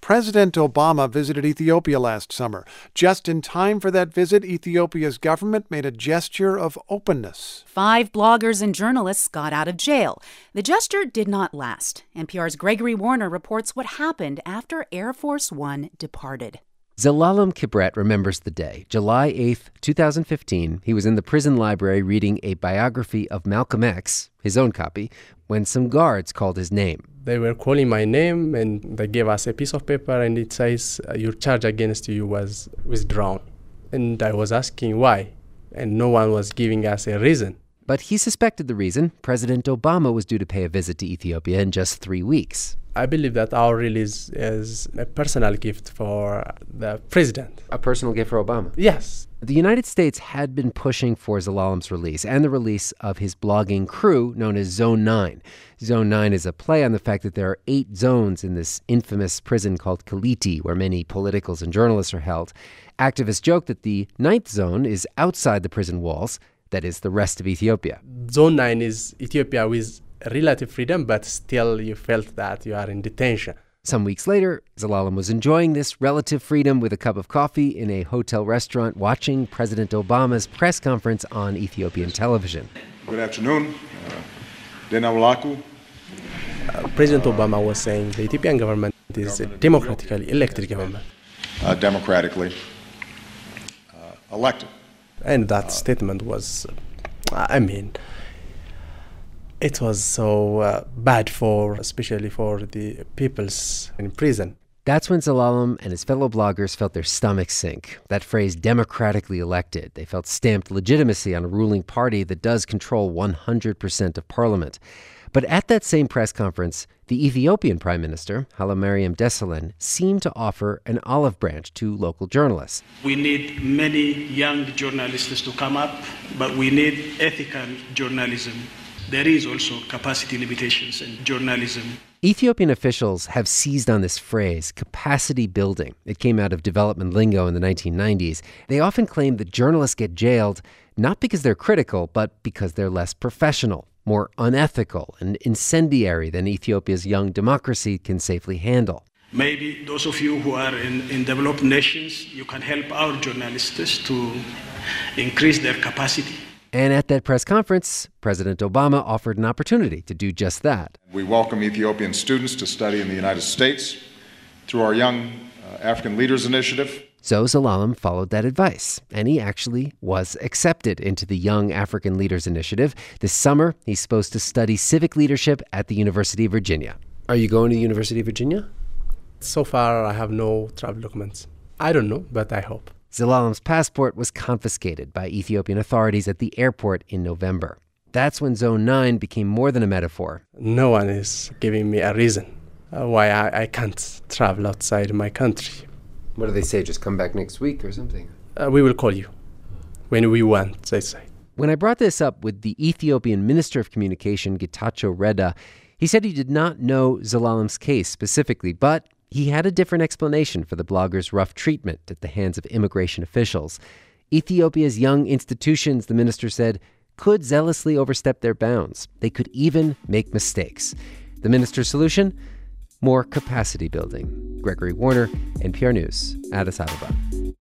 President Obama visited Ethiopia last summer. Just in time for that visit, Ethiopia's government made a gesture of openness. 5 bloggers and journalists got out of jail. The gesture did not last. NPR's Gregory Warner reports what happened after Air Force One departed. Zelalem Kibret remembers the day, July 8th, 2015. He was in the prison library reading a biography of Malcolm X, his own copy, when some guards called his name. They were calling my name, and they gave us a piece of paper, and it says, your charge against you was withdrawn. And I was asking why, and no one was giving us a reason. But he suspected the reason. President Obama was due to pay a visit to Ethiopia in just 3 weeks. I believe that our release is a personal gift for the president. A personal gift for Obama? Yes. The United States had been pushing for Zelalem's release and the release of his blogging crew known as Zone 9. Zone 9 is a play on the fact that there are 8 zones in this infamous prison called Kaliti, where many politicals and journalists are held. Activists joke that the 9th zone is outside the prison walls, that is, the rest of Ethiopia. Zone 9 is Ethiopia with relative freedom, but still you felt that you are in detention. Some weeks later, Zelalem was enjoying this relative freedom with a cup of coffee in a hotel restaurant watching President Obama's press conference on Ethiopian television. Good afternoon. Denawalaku. President Obama was saying the Ethiopian government is a democratically elected government. Democratically elected. And that statement was, it was so bad especially for the peoples in prison. That's when Zelalem and his fellow bloggers felt their stomachs sink. That phrase, democratically elected. They felt stamped legitimacy on a ruling party that does control 100% of parliament. But at that same press conference, the Ethiopian Prime Minister, Hailemariam Desalegn, seemed to offer an olive branch to local journalists. We need many young journalists to come up, but we need ethical journalism. There is also capacity limitations in journalism. Ethiopian officials have seized on this phrase, capacity building. It came out of development lingo in the 1990s. They often claim that journalists get jailed not because they're critical, but because they're less professional, more unethical and incendiary than Ethiopia's young democracy can safely handle. Maybe those of you who are in developed nations, you can help our journalists to increase their capacity. And at that press conference, President Obama offered an opportunity to do just that. We welcome Ethiopian students to study in the United States through our Young African Leaders Initiative. So Zelalem followed that advice, and he actually was accepted into the Young African Leaders Initiative. This summer, he's supposed to study civic leadership at the University of Virginia. Are you going to the University of Virginia? So far, I have no travel documents. I don't know, but I hope. Zelalem's passport was confiscated by Ethiopian authorities at the airport in November. That's when Zone 9 became more than a metaphor. No one is giving me a reason why I can't travel outside my country. What do they say? Just come back next week or something? We will call you when we want, they say. When I brought this up with the Ethiopian Minister of Communication, Getachew Reda, he said he did not know Zelalem's case specifically, but he had a different explanation for the blogger's rough treatment at the hands of immigration officials. Ethiopia's young institutions, the minister said, could zealously overstep their bounds. They could even make mistakes. The minister's solution? More capacity building. Gregory Warner, NPR News, Addis Ababa.